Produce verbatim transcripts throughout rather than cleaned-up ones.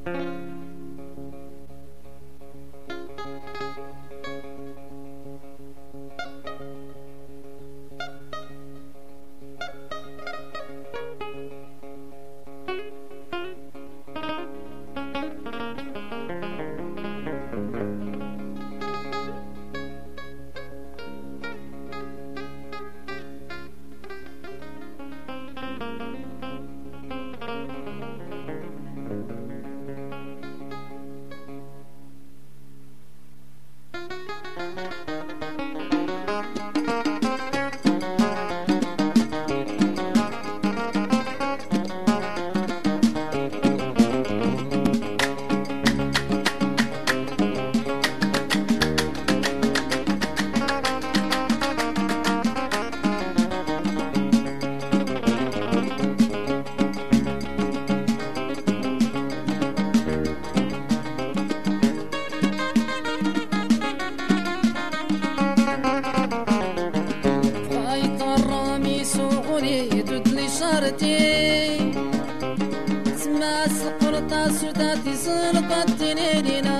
تسمع السقرطة سوداتي سلقت ليلنا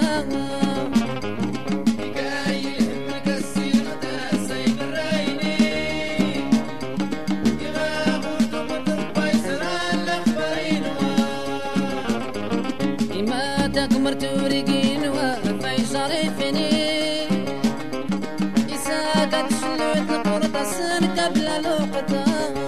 مرت ورقين وفي شريفني يساقط شلوت القرطة سن قبل الوقت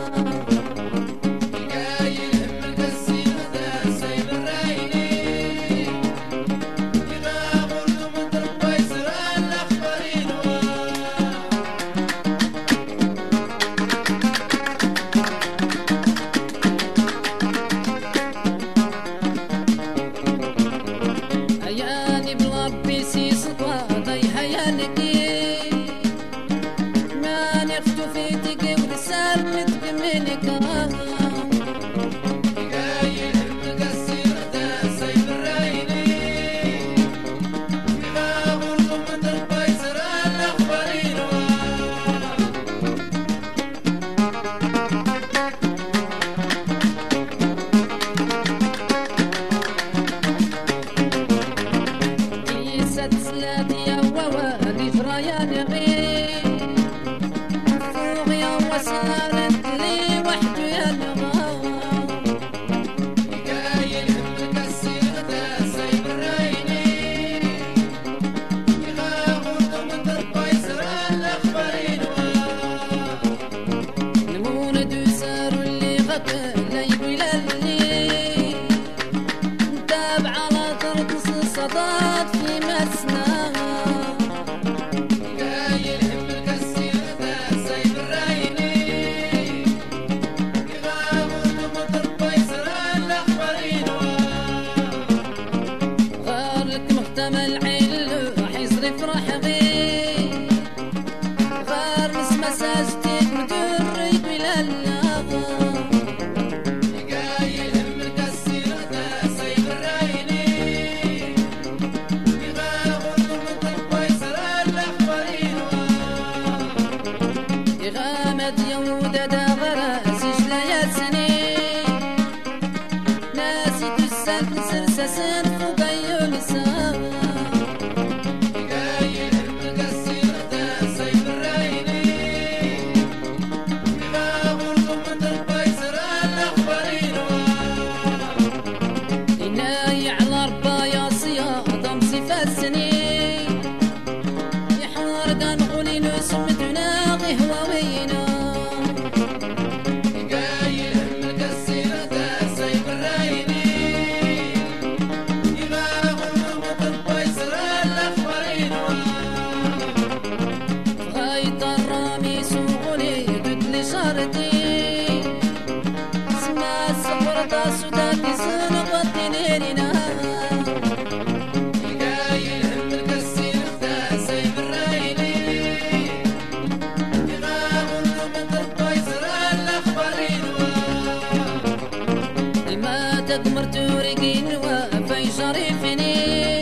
مرت ورقين وفي شريفني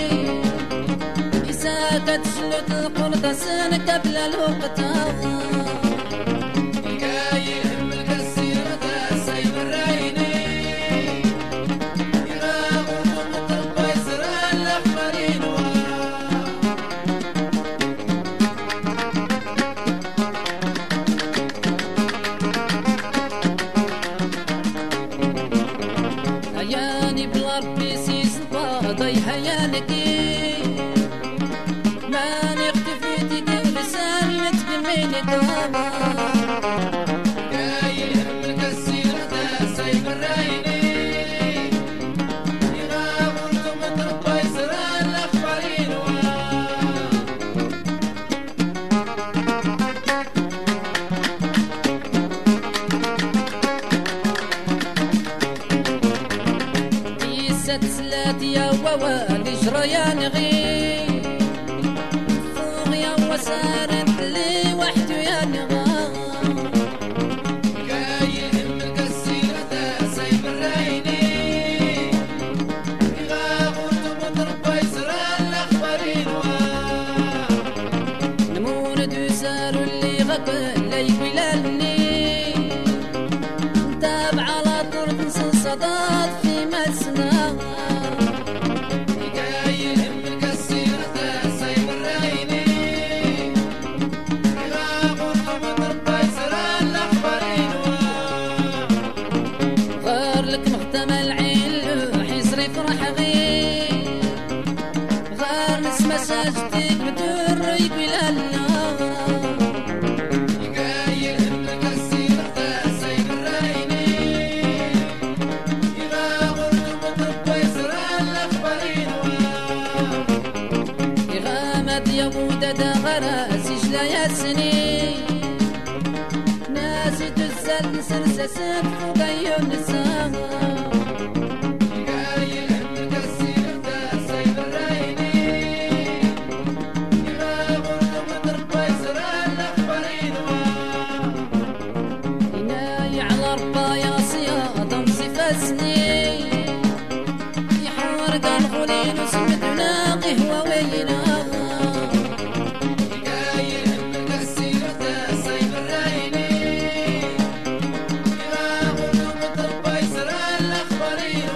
يساقط شلوت القرطة سن قبل الوقت نكي ما نختفيتي كل سنة تكميني كوما جاي همك السيرة سايب الرايني يغاب انتم تربى يسرى الاخبارين تسلات يا ووا نجرى يا نغي فوق يا وسارت لي وحده يا نغا جاي همك السيرة سايب الرايني يغاب انتم تربى يسرى الاخبارين نمور دوسار اللي غقل لا يقبلني نتابع على طرق صدات في مسنا مساجتك بدر يقبل الله يقايل همك السيرة سايب الرايني يغامر تبطب ويسرى الأخبارين يغامد يا بودة دا غراس يجلى يا سنين ناسي تزال سرسسك فوق يوم نساها يحرق الغليل وسمتنا قهوة وينا يقايل همك السيرة سايب الرايني يغامر تبطب ويسرى الأخبارين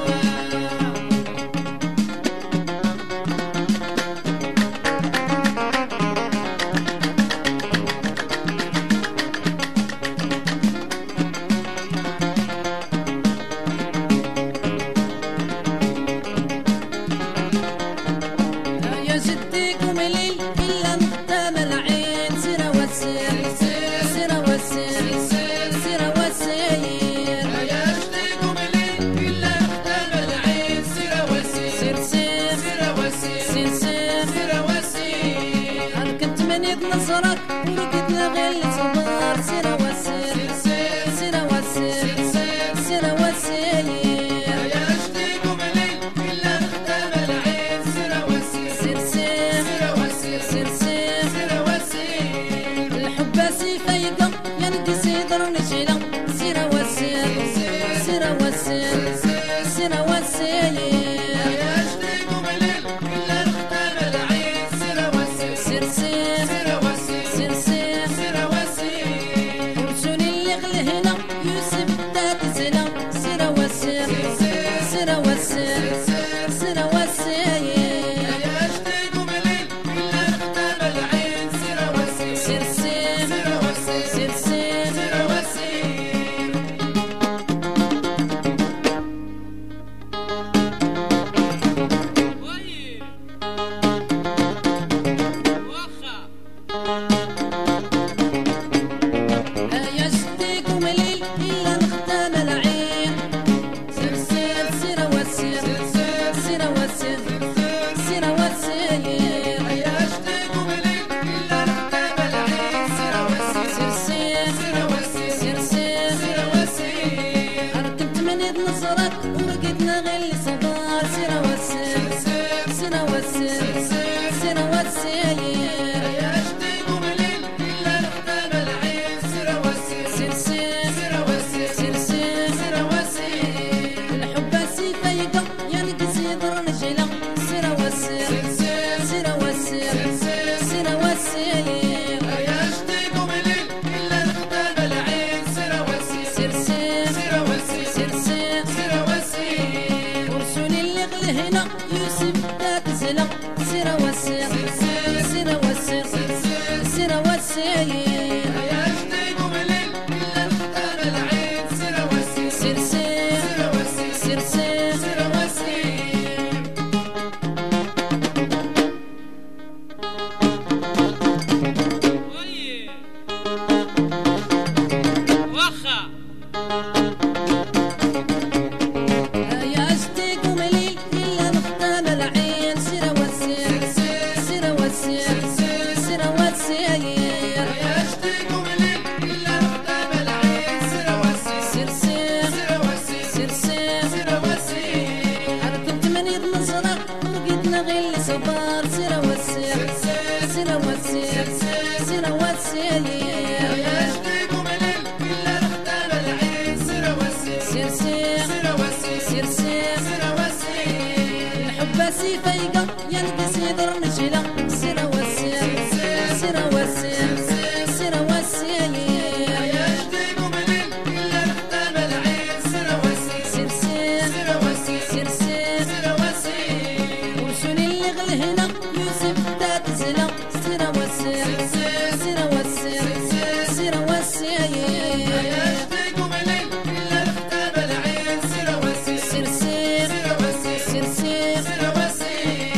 سير سير سير وسير سير سير سير وسير الحب سيفيقة يلقى در نجلة سير وسير سير وسير سير وسير يا جديد ومنين إلا نختم العين سير وسير سير سير سير وسير سير سير سير وسير ورسولي اللي غل هنا يوسف تات زلا سير وسير سير وسير سير وسير يا جديد ومنين إلا نختم العين سير وسير سير سير سير وسير سير سير سير وسير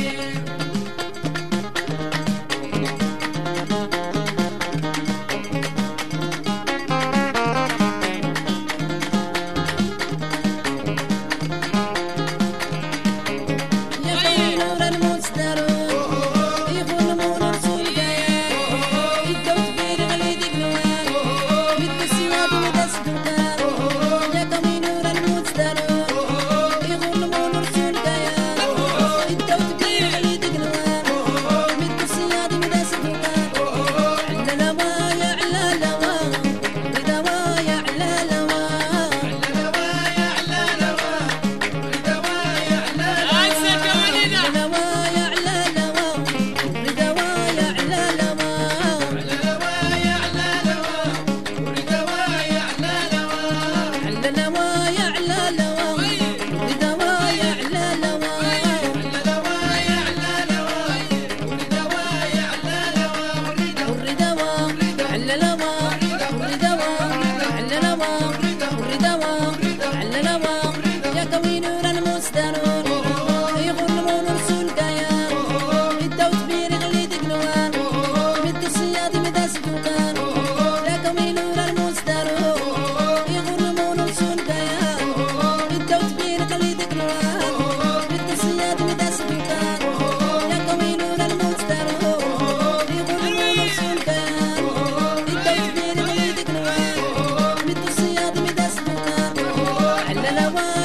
يا خوي نور المسترو يقول مون رسول جايان يدوت بير غلي دقلوان مد سياد ودس دوكان يا خوي نور المسترو يقول مون رسول جايان يدوت بير غلي دقلوان مد سياد ودس دوكان على لوايا على لوا ردوايا على لوا لوايا على لوا لوايا على لوايا على لوا ردوايا على لوا لوايا على لوا ولدوايا على لوا على لوايا على لوا ردوايا على لوا لوايا على لوا ولدوايا على لوا والردوا على لوا والردوا على لوا والردوا على لوا يا قوي نور المستنون يغلمون رسول كيان الدوت بير غلي دقلوان مد الصياد مداس دوكان يا قوي نور المستنون يغلمون رسول كيان الدوت بير غلي دقلوان مد الصياد مداس دوكان يا قوي نور المستنون يغلمون رسول كيان الدوت بير غلي دقلوان مد الصياد مداس دوكان على لوا